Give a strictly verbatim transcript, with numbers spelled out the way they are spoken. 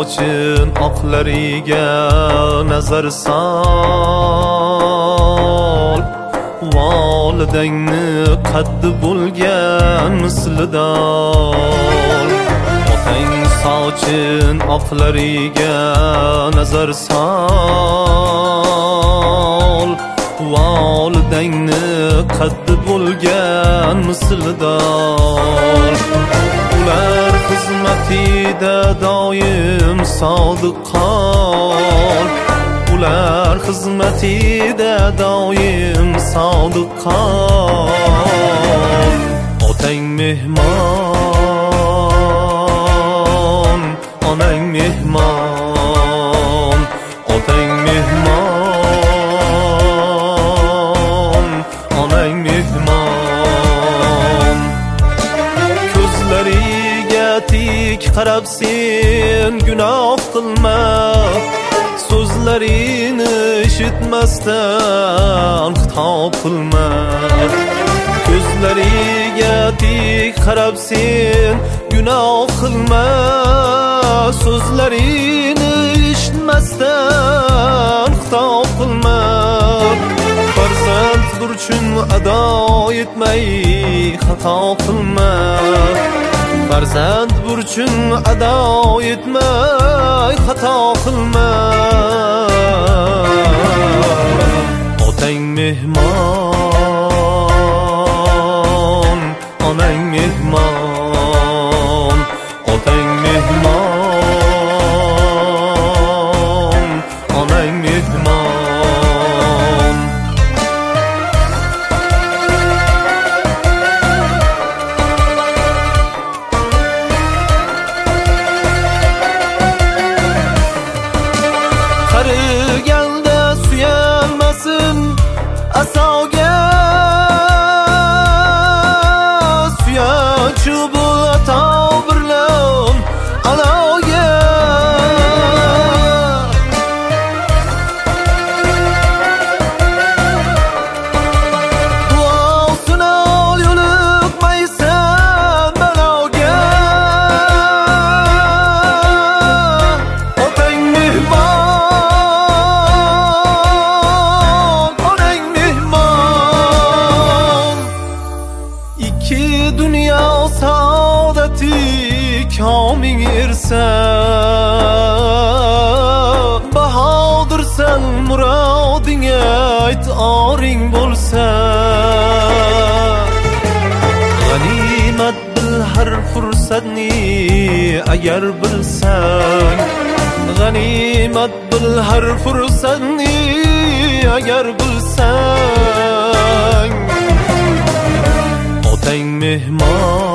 sochin oqlariga nazar sol, volidangni qaddi bo'lgan mislidor. Otang sochin oqlariga nazar sol, volidangni qaddi bo'lgan mislidor. Ular xizmatida doim sodiq qol, ular xizmatida doim sodiq qol. Otang mehmon, onang mehmon, otang mehmon, onang mehmon. Ko'zlariga tik qarab sen gunoh qilma, so'zlarini eshitmasdan xitob qilma. Ko'zlariga tik qarab sen gunoh qilma, so'zlarini eshitmasdan xitob qilma. Farzand burchun ado etmay xato qilma, farzand burchun ado etmay xato qilma. Otang mehmon, onang mehmon, otang mehmon, onang mehmon. Qariganda suyalmasin asoga, suyanchi bo'l ato birlan aloga. Duosini ol, yo'liqmaysan baloga. Otang mehmon, onang mehmon. Ikki dunyo saodati koming ersa, bahodirsan murodingga ayt oring bo'lsa. G'animat bil har fursatni agar bilsang, g'animat bil har fursatni agar bilsang. Otang mehmon,